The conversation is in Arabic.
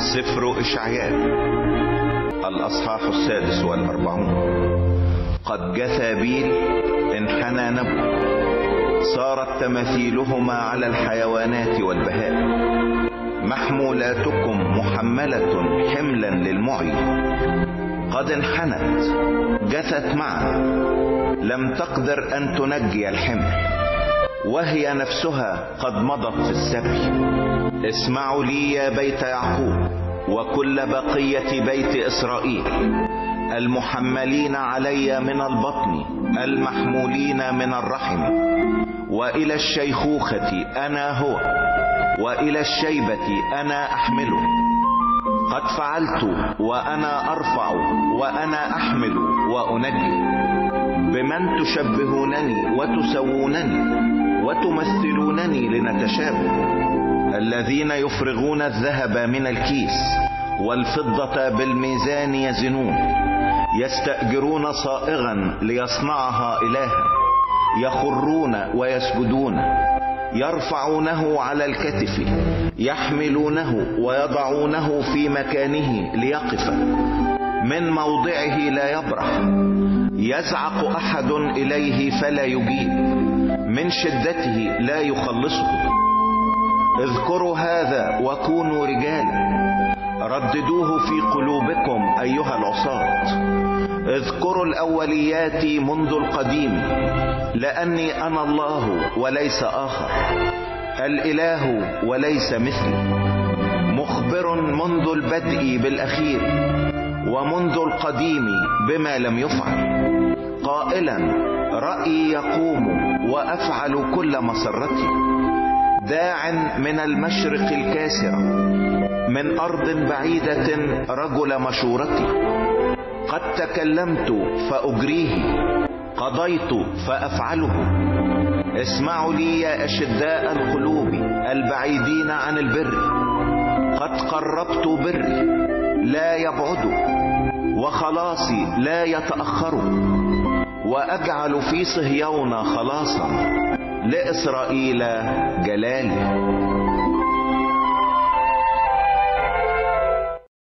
سفر إشعياء الأصحاح 46. قد جثى بيل انحنى نبو، صارت تماثيلهما على الحيوانات والبهائم. محمولاتكم محملة حملا للمعي، قد انحنت جثت معا، لم تقدر أن تنجي الحمل، وهي نفسها قد مضت في السبي. اسمعوا لي يا بيت يعقوب وكل بقية بيت إسرائيل، المحملين علي من البطن، المحمولين من الرحم. وإلى الشيخوخة أنا هو، وإلى الشيبة أنا أحمله. قد فعلت وأنا أرفع، وأنا أحمل وأنجي. بمن تشبهونني وتسوونني وتمثلونني لنتشابه؟ الذين يفرغون الذهب من الكيس والفضة بالميزان يزنون، يستأجرون صائغا ليصنعها إلها، يخرون ويسجدون، يرفعونه على الكتف، يحملونه ويضعونه في مكانه ليقف، من موضعه لا يبرح. يزعق أحد إليه فلا يجيب، من شدته لا يخلصه. اذكروا هذا وكونوا رجالا، رددوه في قلوبكم أيها العصاة. اذكروا الأوليات منذ القديم، لأني أنا الله وليس آخر، الإله وليس مثلي، مخبر منذ البدء بالأخير، ومنذ القديم بما لم يفعل، قائلا رأيي يقوم وأفعل كل مسرتي. داع من المشرق الكاسرة، من أرض بعيدة رجل مشورتي. قد تكلمت فأجريه، قضيت فأفعله. اسمعوا لي يا أشداء القلوب البعيدين عن البر. قد قربت بري لا يبعد، وخلاصي لا يتأخر. وأجعل في صهيون خلاصا، لإسرائيل جلالي.